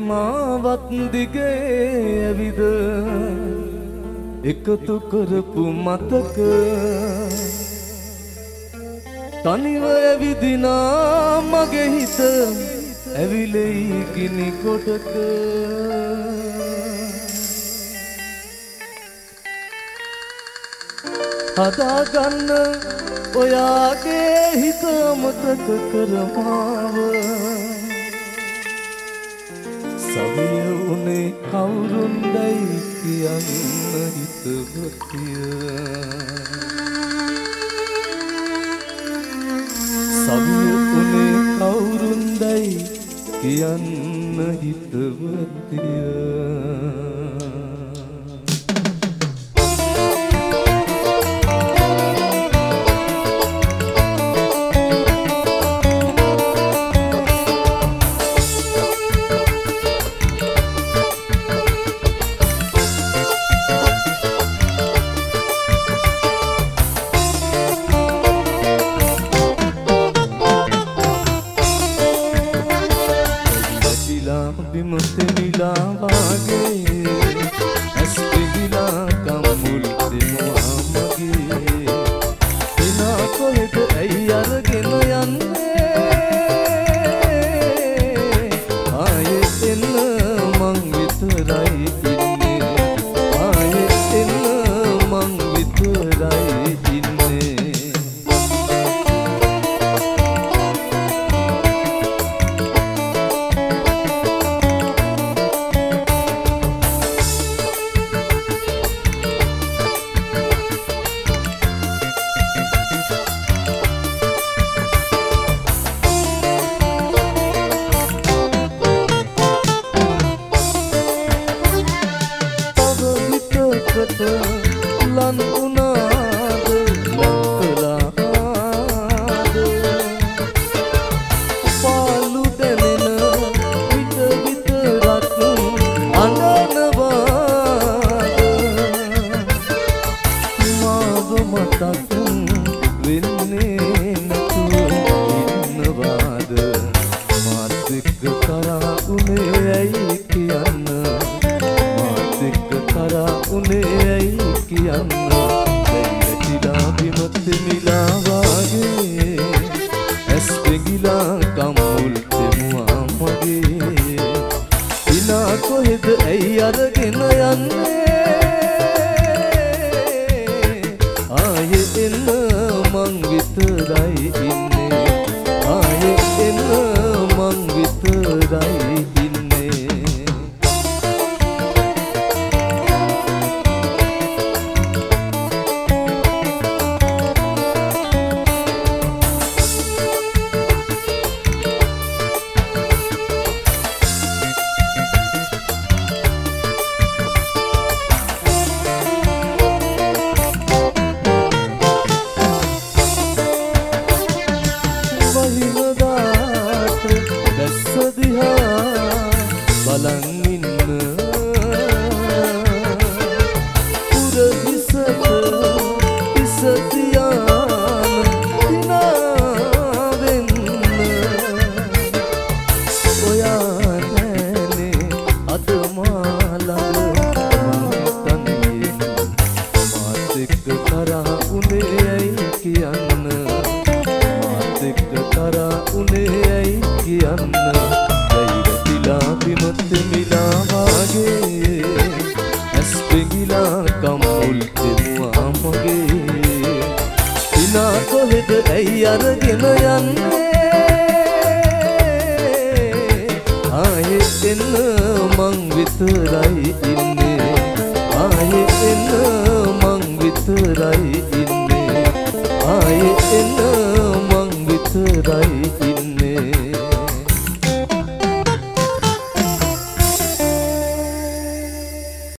මාවත් දිගේ ඇවිද එකතු කරපු මතක තනිව ඇවිදිනා මගේ හිත ඇවිලෙයි ගිනි කොටක හදාගන්න ඔයාගේ හිත අමතක කරමාව සවිය උනේ කවුරුන්දයි කියන්න හිතවතිය සවිය උනේ කවුරුන්දයි කියන්න හිතවතිය බිමුතෙමිලා වාගේ ඇස් පිහිලා කම්මුල් දෙනවා මගේ දිනා කොහෙද ඇයි අරගෙන යන්නේ ආයෙත් එන්න මං විතරයි ඉන්නේ ආයෙත් එන්න මං විතරයි ඉන්නේ ලන් උනාද ලක්කලාද පාලු දැනෙන විට විතරක් අඬනවාද මාව මතක් වෙන්නේ නැතුව ඉන්නවාද මාත් එක්ක කරා උනේ ඇයි කියන්න මාත් එක්ක කරා උනේ ඇයි කියන්න වැටිලා බිමුතෙමිලා වාගේ ඇස් පෙගිලා කම්මුල් දෙමුවා මගේ දිනා කොහෙද ඇයි අරගෙන යන්නේ ආයෙ එන්න මං විතරයි ඉන්නේ ආයෙ එන්න මං විතරයි ඉන්නේ බලන් ඉන්න පුරහිසට හිස තියාන දිනාවෙන්න ඔයා නෑනේ අද මාළඟ මං තනියෙන් මාත් එක්ක කරා උනේ ඇයි කියන්න මාත් එක්ක කරා උනේ ඇයි කියන්න බිමුතෙමිලා වාගේ ඇස් පෙගිලා කම්මුල් දෙමුවා මගේ දිනා කොහෙද ඇයි අරගෙන යන්නේ ආයෙත් එන්න මං විතරයි ඉන්නේ ආයෙත් එන්න මං විතරයි ඉන්නේ ආයෙත් එන්න මං විතරයි ඉන්නේ